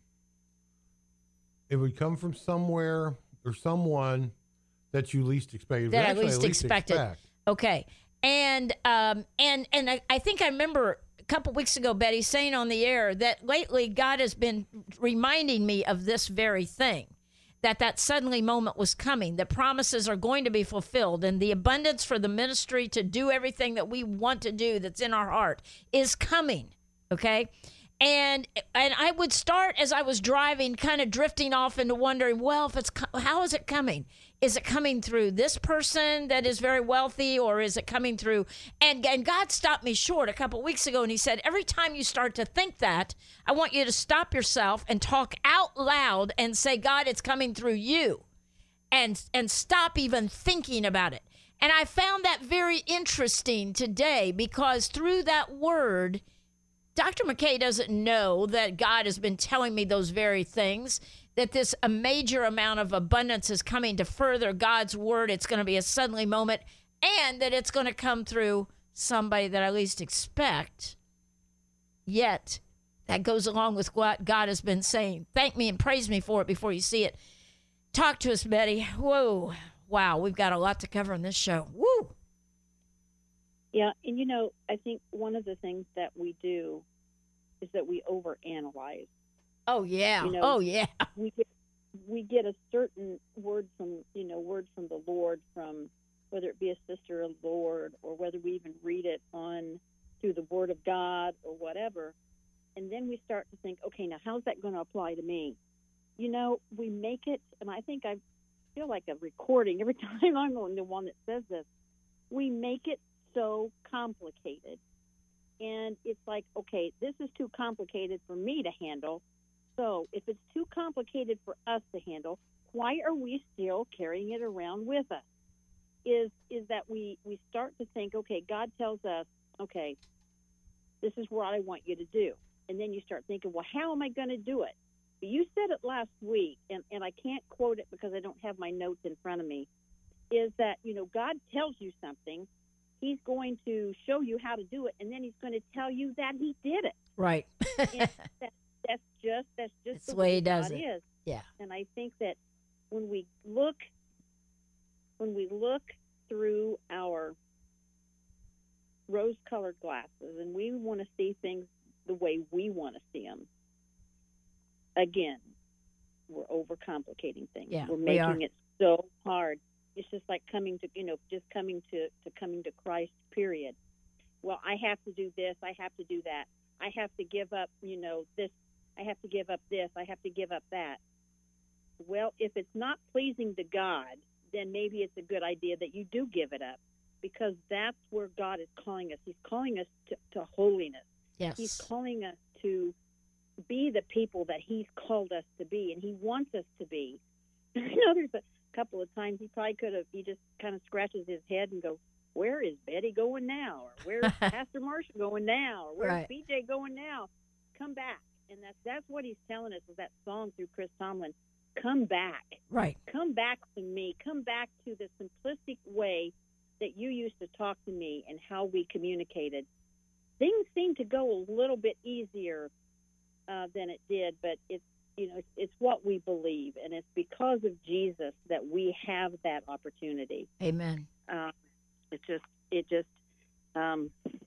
it would come from somewhere or someone that you least expected. That I Actually, least expected. expect. Okay. And um and and I, I think I remember a couple weeks ago, Betty, saying on the air that lately God has been reminding me of this very thing, that that suddenly moment was coming, that promises are going to be fulfilled, and the abundance for the ministry to do everything that we want to do that's in our heart is coming. Okay. And and I would start as I was driving, kind of drifting off into wondering, well, if it's co- how is it coming? Is it coming through this person that is very wealthy, or is it coming through? And and God stopped me short a couple weeks ago, and He said, every time you start to think that, I want you to stop yourself and talk out loud and say, God, it's coming through you, and and stop even thinking about it. And I found that very interesting today, because through that word, Doctor McKay doesn't know that God has been telling me those very things, that this a major amount of abundance is coming to further God's word. It's going to be a suddenly moment, and that it's going to come through somebody that I least expect. Yet, that goes along with what God has been saying. Thank me and praise me for it before you see it. Talk to us, Betty. Whoa. Wow, we've got a lot to cover in this show. Woo! Yeah, and you know, I think one of the things that we do is that we overanalyze. Oh, yeah. You know, oh, yeah. We get we get a certain word from you know word from the Lord, from whether it be a sister of the Lord, or whether we even read it on through the Word of God or whatever, and then we start to think, okay, now how's that going to apply to me? You know, we make it, and I think I feel like a recording every time I'm the one that says this. We make it so complicated, and it's like, okay, this is too complicated for me to handle. So if it's too complicated for us to handle, why are we still carrying it around with us? Is is that we we start to think, okay, God tells us, okay, this is what I want you to do, and then you start thinking, well, how am I going to do it? But you said it last week, and, and I can't quote it because I don't have my notes in front of me, is that, you know, God tells you something, He's going to show you how to do it, and then He's going to tell you that He did it. Right. And that, that's just that's just It's the the way way he does God it. is. Yeah. And I think that when we look when we look through our rose-colored glasses and we want to see things the way we want to see them, again, we're overcomplicating things. Yeah, we're we making are. it so hard. It's just like coming to, you know, just coming to, to coming to Christ, period. Well, I have to do this. I have to do that. I have to give up, you know, this. I have to give up this. I have to give up that. Well, if it's not pleasing to God, then maybe it's a good idea that you do give it up, because that's where God is calling us. He's calling us to, to holiness. Yes. He's calling us to be the people that he's called us to be, and he wants us to be. I know there's a couple of times he probably could have, he just kind of scratches his head and goes, where is Betty going now? Or where's Pastor Marcia going now? Or where's Right. B J going now? Come back. And that's, that's what he's telling us with that song through Chris Tomlin. Come back. Right. Come back to me. Come back to the simplistic way that you used to talk to me and how we communicated. Things seem to go a little bit easier uh, than it did, but it's, you know, it's, it's what we believe, and it's because of Jesus that we have that opportunity. Amen. Uh, it just, it just, um,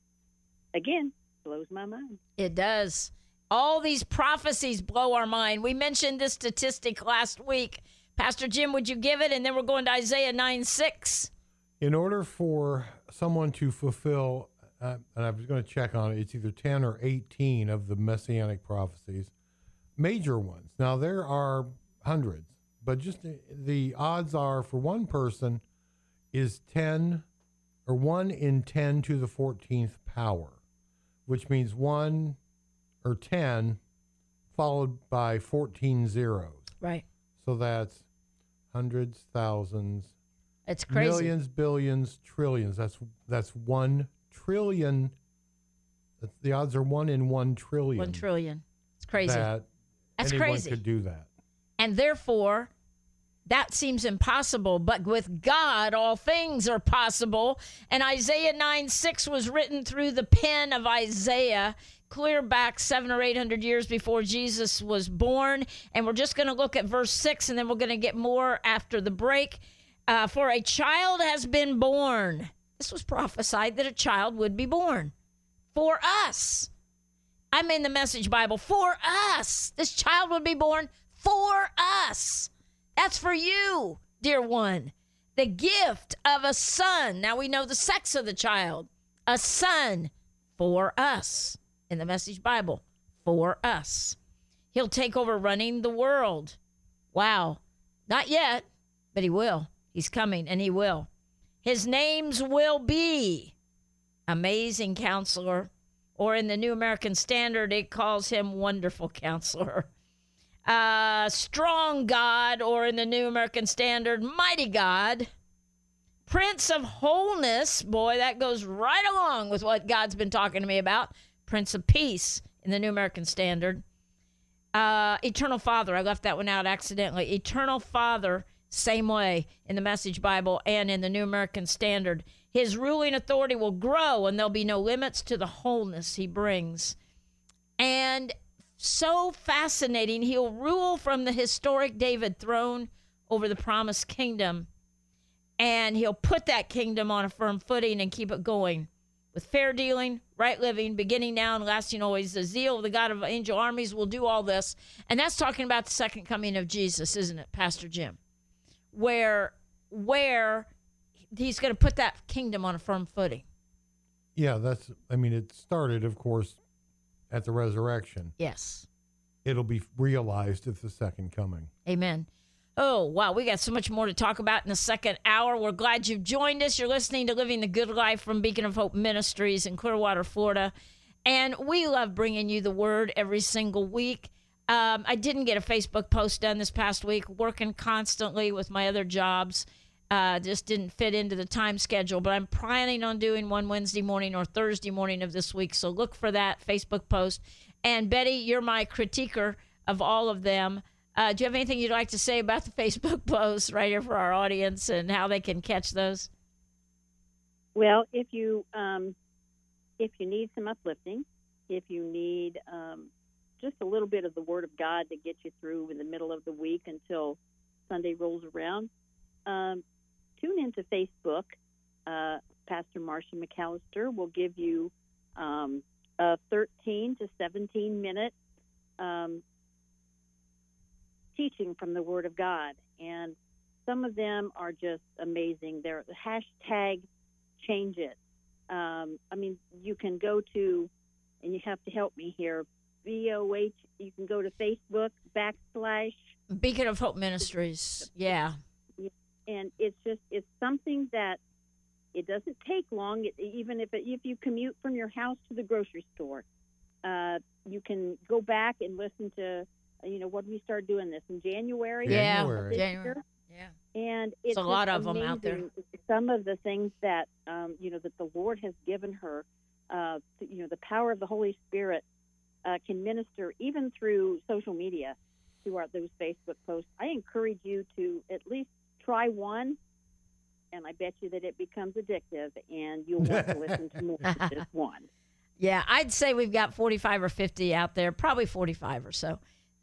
again, blows my mind. It does. All these prophecies blow our mind. We mentioned this statistic last week. Pastor Jim, would you give it? And then we're going to Isaiah nine six. In order for someone to fulfill, uh, and I was going to check on it, it's either ten or eighteen of the messianic prophecies, major ones. Now, there are hundreds, but just the, the odds are for one person is ten or one in ten to the fourteenth power, which means one or ten followed by fourteen zeros. Right. So that's hundreds, thousands, It's crazy. millions, billions, trillions. That's that's one trillion. That's, the odds are one in one trillion. One trillion. It's crazy. That That's anyone crazy. could do that. And therefore, that seems impossible. But with God, all things are possible. And Isaiah nine six was written through the pen of Isaiah, clear back seven or eight hundred years before Jesus was born. And we're just going to look at verse six, and then we're going to get more after the break. Uh, for a child has been born. This was prophesied that a child would be born for us. I'm in the Message Bible. For us. This child would be born for us. That's for you, dear one. The gift of a son. Now we know the sex of the child. A son for us. In the Message Bible. For us. He'll take over running the world. Wow. Not yet, but he will. He's coming, and he will. His names will be Amazing Counselor, or in the New American Standard, it calls him Wonderful Counselor. Uh, Strong God, or in the New American Standard, Mighty God. Prince of Wholeness, boy, that goes right along with what God's been talking to me about. Prince of Peace in the New American Standard. Uh, Eternal Father, I left that one out accidentally. Eternal Father, same way in the Message Bible and in the New American Standard. His ruling authority will grow, and there'll be no limits to the wholeness he brings. And so fascinating, he'll rule from the historic David throne over the promised kingdom, and he'll put that kingdom on a firm footing and keep it going with fair dealing, right living, beginning now and lasting always. The zeal of the God of angel armies will do all this. And that's talking about the second coming of Jesus, isn't it, Pastor Jim? Where, where he's going to put that kingdom on a firm footing. Yeah, that's, I mean, it started, of course, at the resurrection. Yes. It'll be realized at the second coming. Amen. Oh, wow. We got so much more to talk about in the second hour. We're glad you've joined us. You're listening to Living the Good Life from Beacon of Hope Ministries in Clearwater, Florida. And we love bringing you the word every single week. Um, I didn't get a Facebook post done this past week, working constantly with my other jobs. Uh, just didn't fit into the time schedule, but I'm planning on doing one Wednesday morning or Thursday morning of this week. So look for that Facebook post. And Betty, you're my critiquer of all of them. Uh, do you have anything you'd like to say about the Facebook posts right here for our audience and how they can catch those? Well, if you um, if you need some uplifting, if you need um, just a little bit of the Word of God to get you through in the middle of the week until Sunday rolls around, um, tune into Facebook. Uh, Pastor Marcia McAllister will give you um, a thirteen to seventeen minute um, teaching from the Word of God. And some of them are just amazing. They're hashtag change it. Um, I mean, you can go to, and you have to help me here, B O H, you can go to Facebook backslash. Beacon of Hope Ministries. Yeah. And it's just, it's something that it doesn't take long. It, even if it, if you commute from your house to the grocery store, uh, you can go back and listen to, you know, what we started doing this in January. Yeah. January. January. Yeah. And it's a lot just of them out there. amazing, some of the things that, um, you know, that the Lord has given her, uh, you know, the power of the Holy Spirit uh, can minister even through social media, through our, those Facebook posts. I encourage you to at least try one, and I bet you that it becomes addictive, and you'll want to listen to more than just one. Yeah, I'd say we've got forty-five or fifty out there, probably forty-five or so.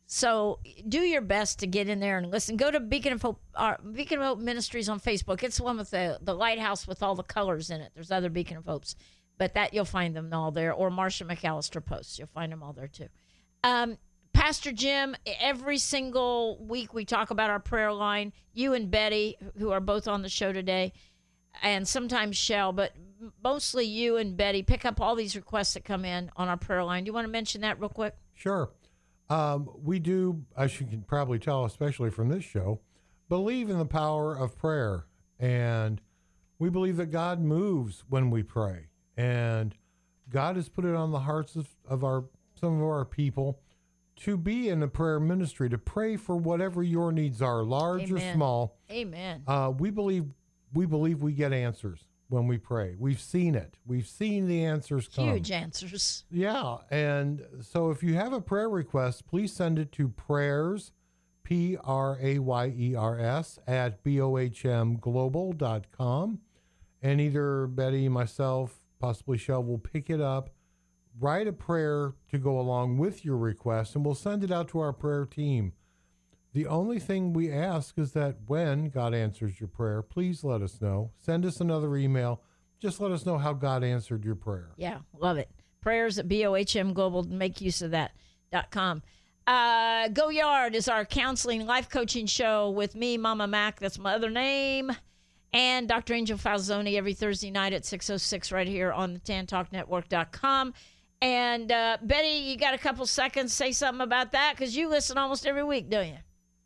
So do your best to get in there and listen. Go to Beacon of Hope, uh, Beacon of Hope Ministries on Facebook. It's the one with the, the lighthouse with all the colors in it. There's other Beacon of Hopes, but that you'll find them all there. Or Marcia McAllister posts. You'll find them all there too. Um, Pastor Jim, every single week we talk about our prayer line. You and Betty, who are both on the show today, and sometimes Shell, but mostly you and Betty pick up all these requests that come in on our prayer line. Do you want to mention that real quick? Sure. Um, we do, as you can probably tell, especially from this show, believe in the power of prayer. And we believe that God moves when we pray. And God has put it on the hearts of, of our some of our people to be in a prayer ministry, to pray for whatever your needs are, large Amen. or small. Amen. Uh, we believe we believe we get answers when we pray. We've seen it. We've seen the answers come. Huge answers. Yeah. And so if you have a prayer request, please send it to prayers, P R A Y E R S, at B O H M global dot com. And either Betty, myself, possibly Shell will pick it up, write a prayer to go along with your request, and we'll send it out to our prayer team. The only thing we ask is that when God answers your prayer, please let us know. Send us another email. Just let us know how God answered your prayer. Yeah, love it. Prayers at B O H M Global. Make use of that. Dot com. Uh, Go Yard is our counseling life coaching show with me, Mama Mac. That's my other name. And Doctor Angel Falzoni every Thursday night at six oh six right here on the tan talk network dot com. And uh, Betty, you got a couple seconds. Say something about that because you listen almost every week, don't you?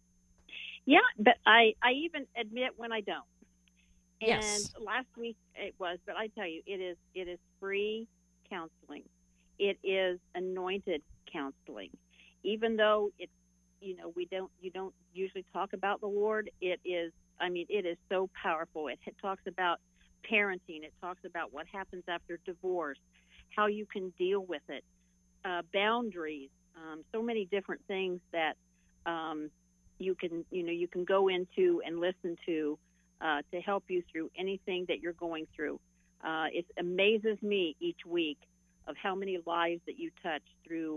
Yeah, but I, I even admit when I don't. And Yes. last week it was, but I tell you, it is it is free counseling. It is anointed counseling. Even though it's, you know, we don't you don't usually talk about the Lord, it is, I mean, it is so powerful. It, it talks about parenting. It talks about what happens after divorce, how you can deal with it, uh, boundaries, um, so many different things that um, you can, you know, you can go into and listen to uh, to help you through anything that you're going through. Uh, it amazes me each week of how many lives that you touch through